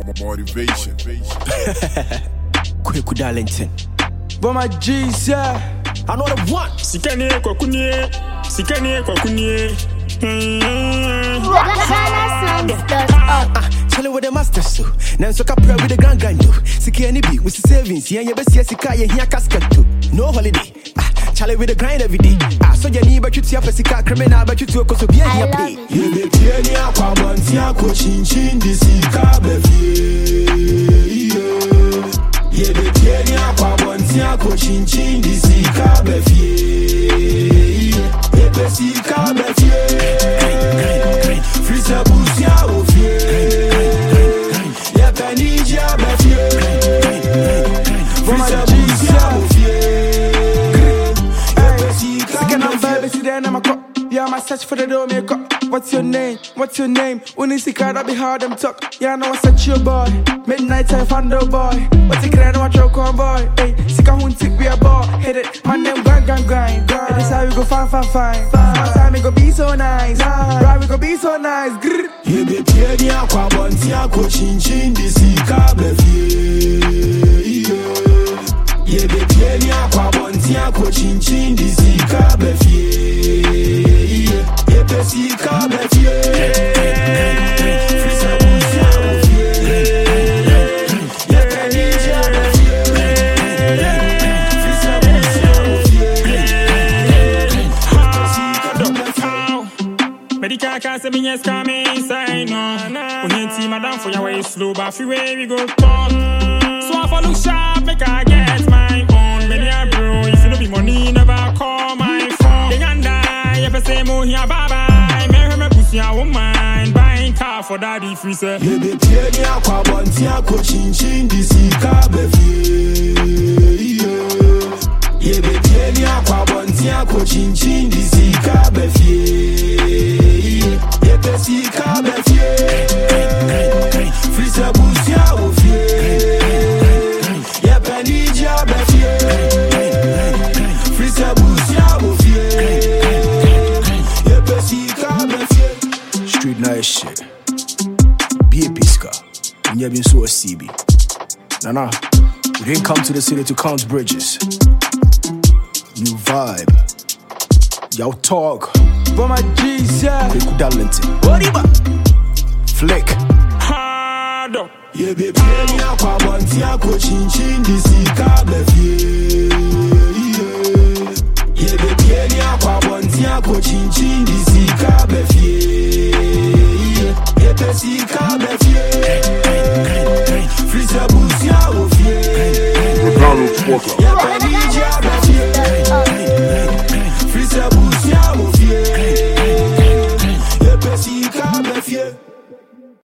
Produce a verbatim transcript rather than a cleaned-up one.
Motivation. Quick Darlington. But my G's, yeah. I know the one. Sikani kwakunye, sikani kwakunye. Tell with the master so. Now so pray with the grand grand do. Sikani be with the savings. Yeah, you best yes sika yeah here casket too. No holiday. Ah, Charlie with the grind every day. Ah, so you need but you see a sika criminal but you to cause be here pay. You be pay ya kwa bantia ko chin chin di sika be fie. You be pay ya kwa bantia ko chin chin di sika be fie. You be sika be fie. Frisa busia o fie. Ya penija be fie. Frisa busia o fie. Second I'm baby, see there I'm a cup. Yeah, I'm a search for the door makeup. What's your name? What's your name? When you see car, that be hard them talk. Yeah, I know I set you boy. Midnight I found the boy. What's the crowd? Watch your convoy. Hey, sick a hun tick be a ball. Hit it, man them grind, grind, grind. And this how we go fine, fine, fine. One time we go be so nice. Right, we go be so nice. Grrr. You be pay ni akwa bonti ako chin chin di sika be fie. You be pay ni akwa bonti ako chin chin di sika be fie. You be sika be fie. Frisa busia o fie. You be ninja be fie. Frisa busia o fie. Medical can't say me yes come inside no. Unity madam for your way slow but free way we go talk. So if I look sharp make I get my own. Many a bro if you no be money never call my phone. They can die if I say mo here bye bye. Me me pussy I won't mind buying car for daddy free say. You be pay ni akwa bonti ako chin chin di sika be fie. You be pay ni akwa bonti ako chin chin di sika be fie. You be sika be fie. Frisa busia o fie. You be ninja be fie. Frisa busia o fie. You be sika be fie. Street nice shit. Be a pisca. And you have been so a C B. Nah, nah. We didn't come to the city to count bridges. New vibe. Y'all talk. But my G's, yeah. Quick Darlington. Whatever. Flick. Hard up. You be pay ni akwa bonti ako chin chin di sika be fie. You be pay ni akwa bonti ako chin chin di sika be fie. You be sika be fie. Frisa busia o fie. Ronald Walker. You be